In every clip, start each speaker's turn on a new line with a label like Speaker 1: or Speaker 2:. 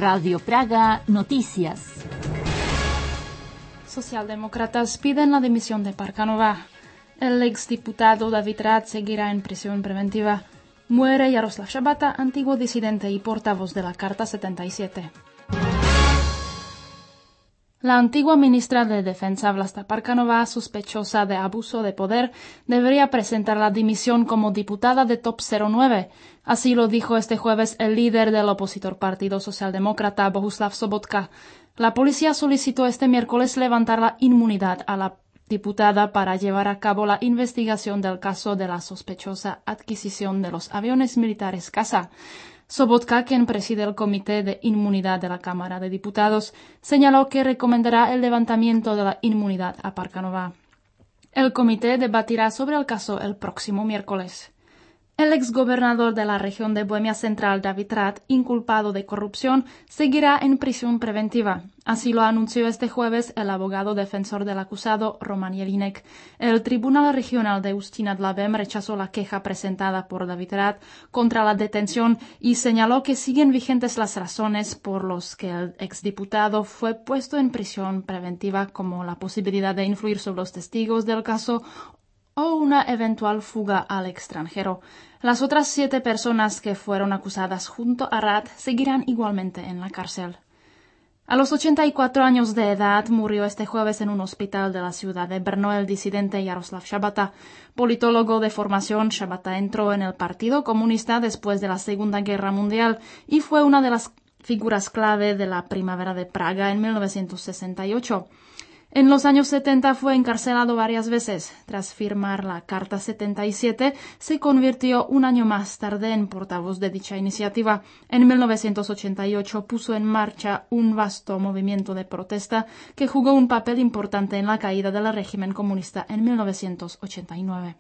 Speaker 1: Radio Praga Noticias.
Speaker 2: Socialdemócratas piden la dimisión de Parkanova. El exdiputado David Rath seguirá en prisión preventiva. Muere Jaroslav Šabata, antiguo disidente y portavoz de la Carta 77. La antigua ministra de Defensa Vlasta Parkanova, sospechosa de abuso de poder, debería presentar la dimisión como diputada de Top 09. Así lo dijo este jueves el líder del opositor Partido Socialdemócrata, Bohuslav Sobotka. La policía solicitó este miércoles levantar la inmunidad a la diputada para llevar a cabo la investigación del caso de la sospechosa adquisición de los aviones militares Kasa. Sobotka, quien preside el Comité de Inmunidad de la Cámara de Diputados, señaló que recomendará el levantamiento de la inmunidad a Parkanova. El comité debatirá sobre el caso el próximo miércoles. El exgobernador de la región de Bohemia Central, David Rath, inculpado de corrupción, seguirá en prisión preventiva. Así lo anunció este jueves el abogado defensor del acusado, Roman Jelinek. El Tribunal Regional de Ústí nad Labem rechazó la queja presentada por David Rath contra la detención y señaló que siguen vigentes las razones por las que el exdiputado fue puesto en prisión preventiva, como la posibilidad de influir sobre los testigos del caso o una eventual fuga al extranjero. Las otras 7 personas que fueron acusadas junto a Rath seguirán igualmente en la cárcel. A los 84 años de edad murió este jueves en un hospital de la ciudad de Brno el disidente Jaroslav Šabata. Politólogo de formación, Šabata entró en el Partido Comunista después de la Segunda Guerra Mundial y fue una de las figuras clave de la Primavera de Praga en 1968. En los años 70 fue encarcelado varias veces. Tras firmar la Carta 77, se convirtió un año más tarde en portavoz de dicha iniciativa. En 1988 puso en marcha un vasto movimiento de protesta que jugó un papel importante en la caída del régimen comunista en 1989.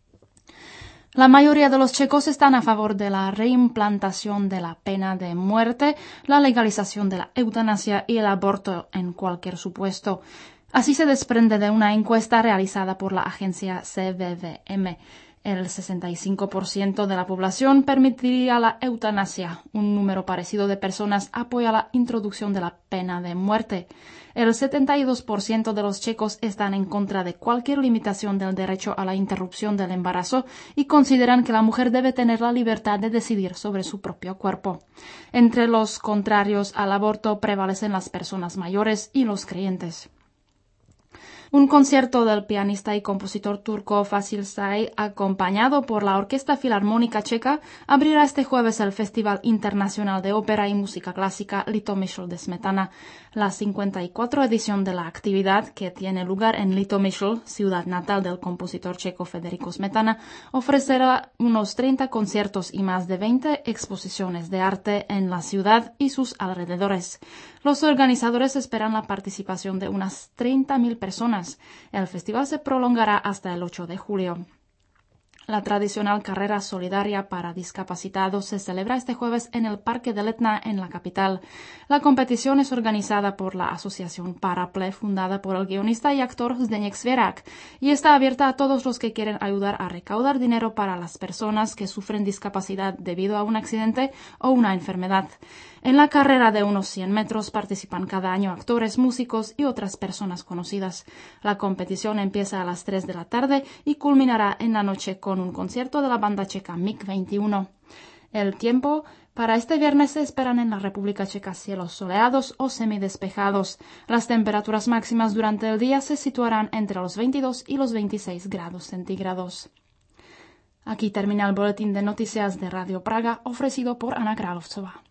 Speaker 2: La mayoría de los checos están a favor de la reimplantación de la pena de muerte, la legalización de la eutanasia y el aborto en cualquier supuesto. Así se desprende de una encuesta realizada por la agencia CVVM. El 65% de la población permitiría la eutanasia. Un número parecido de personas apoya la introducción de la pena de muerte. El 72% de los checos están en contra de cualquier limitación del derecho a la interrupción del embarazo y consideran que la mujer debe tener la libertad de decidir sobre su propio cuerpo. Entre los contrarios al aborto prevalecen las personas mayores y los creyentes. Un concierto del pianista y compositor turco Vasil Say, acompañado por la Orquesta Filarmónica Checa, abrirá este jueves el Festival Internacional de Ópera y Música Clásica Litomyšl de Smetana. La 54 edición de la actividad, que tiene lugar en Litomyšl, ciudad natal del compositor checo Federico Smetana, ofrecerá unos 30 conciertos y más de 20 exposiciones de arte en la ciudad y sus alrededores. Los organizadores esperan la participación de unas 30.000 personas. El festival se prolongará hasta el 8 de julio. La tradicional carrera solidaria para discapacitados se celebra este jueves en el Parque de Letna, en la capital. La competición es organizada por la Asociación Paraple, fundada por el guionista y actor Zdeněk Svěrák, y está abierta a todos los que quieren ayudar a recaudar dinero para las personas que sufren discapacidad debido a un accidente o una enfermedad. En la carrera de unos 100 metros participan cada año actores, músicos y otras personas conocidas. La competición empieza a las 3 de la tarde y culminará en la noche con un concierto de la banda checa MiG-21. El tiempo: para este viernes se esperan en la República Checa cielos soleados o semidespejados. Las temperaturas máximas durante el día se situarán entre los 22 y los 26 grados centígrados. Aquí termina el boletín de noticias de Radio Praga, ofrecido por Anna Královcová.